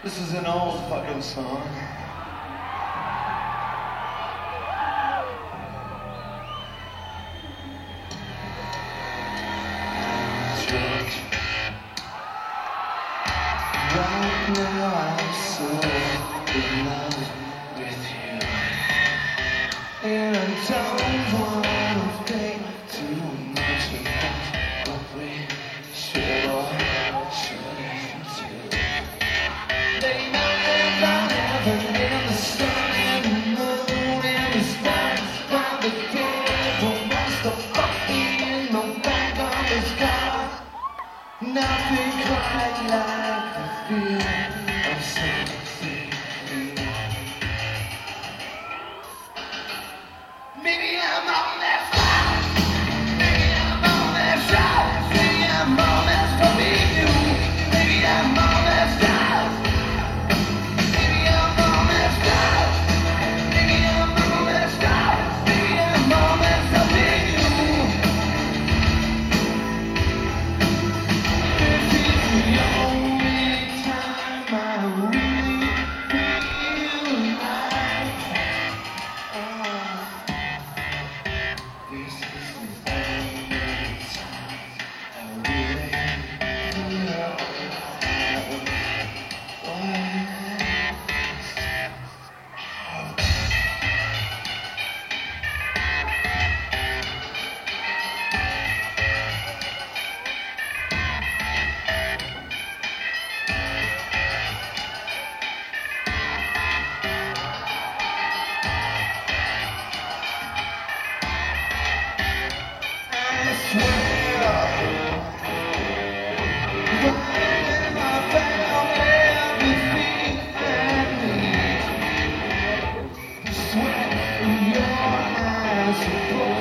This is an old fucking song. Right now I'm so in love with you, and I don't wanna think too much about what we should or shouldn't do. They know that I'm heaven in the sun and the moon and the stars. How the devil wants to fuck me in the back of his car. Nothing quite like the feel of something new. Maybe I'm on that fire. Maybe I'm on that fire. Maybe I'm on that for me you. Maybe I'm on that fire. Maybe I'm on that fire. Maybe I'm on that fire. Maybe I'm on that for me you. This is the only time I really feel like. This is the only time I really feel I swear, when I found everything I need, the sweat in your eyes.